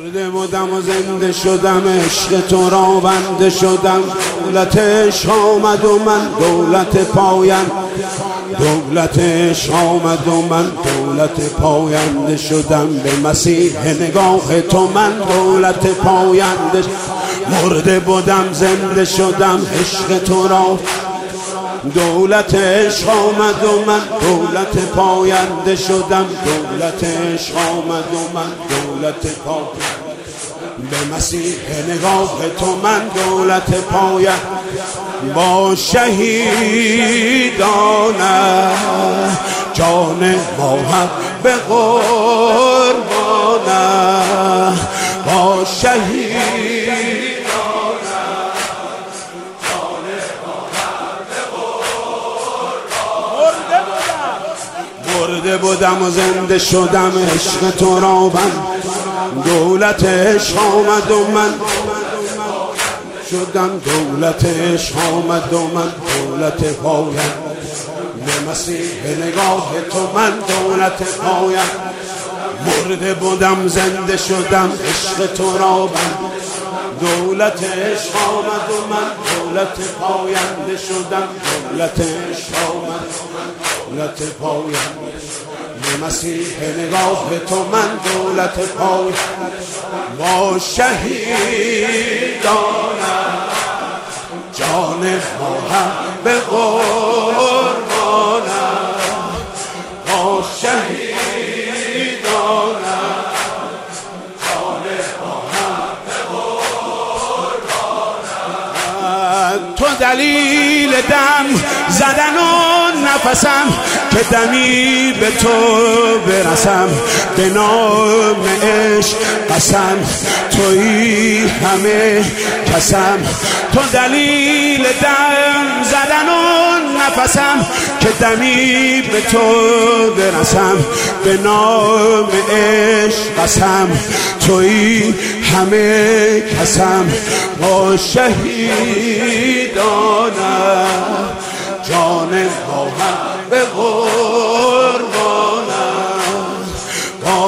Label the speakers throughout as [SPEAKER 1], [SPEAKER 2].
[SPEAKER 1] مرده بودم و زنده شدم، عشق تو را بنده شدم. دولت عشق آمد و من دولت پایم، دولت عشق آمد و من دولت پاینده شدم. به مسیح نگاه تو من دولت پاینده. مرده بودم زنده شدم، عشق تو را دولت عشق آمد و من دولت پاینده شدم. دولت عشق آمد و من دولت پاینده. به مسیح نگاه تو من دولت پاینده. با شهیدانه جان ما هم به قربانه. با شهید مرده بودم و زنده شدم، عشق تو را بند. دولت عشق آمد و من شدم، دولت عشق آمد و من دولت پایم. به مسیح نگاه تو من دولت پایم. مرده بودم زنده شدم، عشق تو را بند. دولت عشق آمد و من دولت پاینده شدم. دولت عشق آمد دولت پاینده. به مسیح نگاه تو من دولت پاینده. با شهیدانه جان ما هم به قربانه. با شهیدانه جان ما هم به قربانه. تو دلیل دم زدن و نفسم که دمی به تو برسم. به نام عشق قسم تویی همه کسم. تو دلیل دم زدن و نفسم که دمی به تو برسم. به نام عشق قسم تویی همه کسم. با شهیدانه جان ما هم به قربانه. با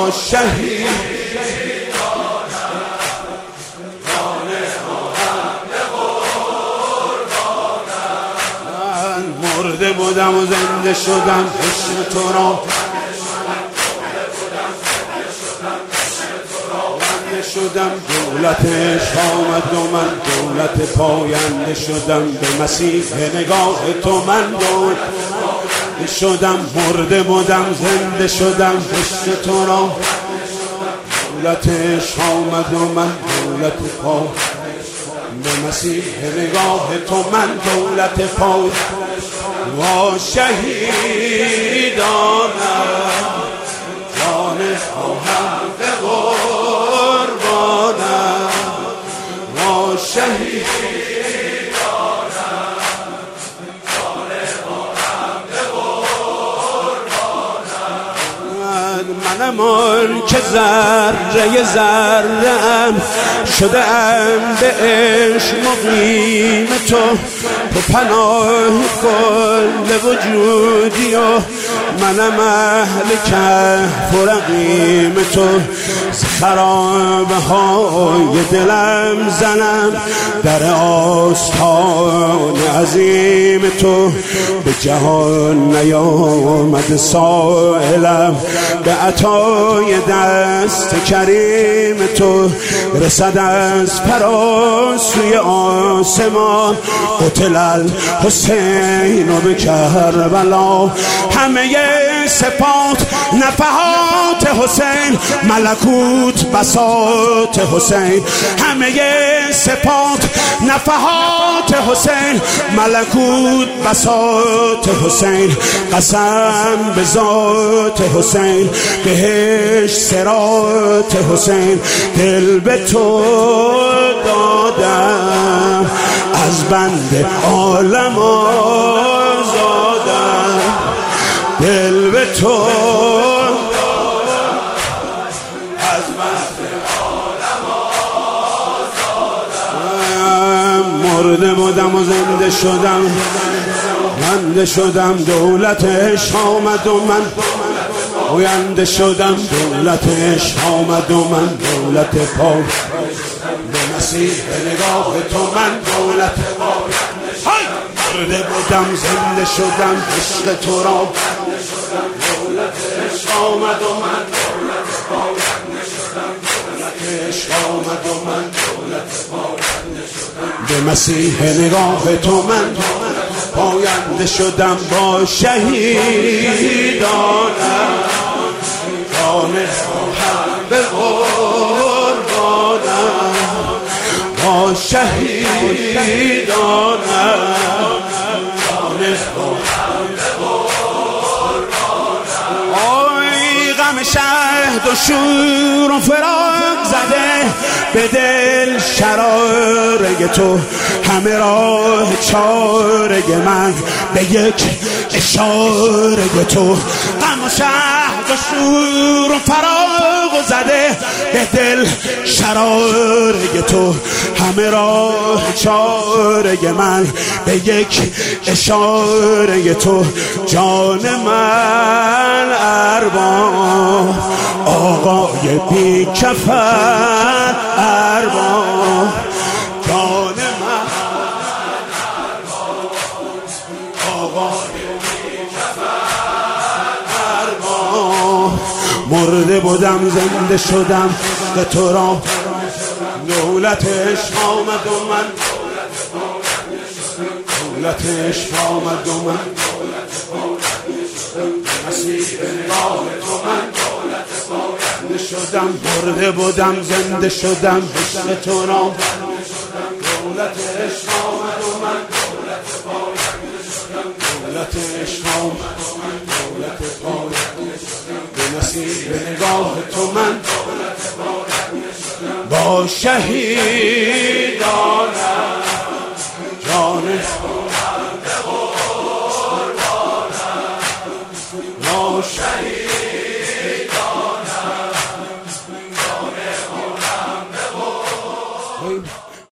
[SPEAKER 1] شهیدانه جان ما هم به قربانه. من مرده بودم و زنده شدم، عشق تو را شدم. دولت عشق آمد و من دولت پاینده شدم. به مسیح نگاه تو من دولت شدم. مرده بودم زنده شدم، عشق تو را دولت عشق آمد و من دولت پاینده. به مسیح نگاه تو من دولت پاینده. با شهیدانه جان ما هم به قربانه. با شهیدانه جان ما هم به قربانه. منم آن که ذره ذره‌ام شده‌ام به عشق مقیم تو. تو پناه کل وجودی و منم اهل کهف و رقیم تو. خرابه های دلم زنم در آستان عظیم تو. به جهان نیامد سائلم به عطای دست کریم تو. رسد از فراسوی آسمان قتل الحسین و به کربلا. همه صفات نفحات حسین، ملکوت بساط حسین. همه صفات نفحات حسین، ملکوت بساط حسین. قسم به ذات حسین، بهشت صراط حسین. دل به تو دادم، از بند عالم آزادم. دل به تو از بند عالم آزادم. مرده بودم و زنده شدم، بنده شدم. دولت عشق آمد و من پاینده شدم، دولت عشق آمد و من دولت پاینده شدم. به مسیح نگاه تو من دولت پاینده شدم. مرده بودم زنده شدم، عشق تو را دولت عشق آمد و من دولت پاینده شدم. دولت عشق آمد و من دولت پاینده شدم. به مسیح نگاه تو من پاینده شدم. با شهیدانم جان هم به قربانم، با شهیدانم جان هم به قربانم. آی غم شهد و شور و فراق زده به دل شراره تو، همه راه چاره من به یک اشاره تو. غم و شهد و شور و فراق زده به دل شراره تو، همه راه چاره من به یک اشاره تو. جان من ارباب آقای بی کفن ارباب، جان من آقای بی کفن ارباب. مرده بودم زنده شدم به تو را دولت عشق آمد و من دولت عشق آمد و من مسیح نگاه تو من دولت شدم. مرده بودم زنده شدم عشق تو را دولت عشق آمد و من دولت عشق آمد و من دولت پاینده شدم. به مسیح نگاه تو من با شهیدانم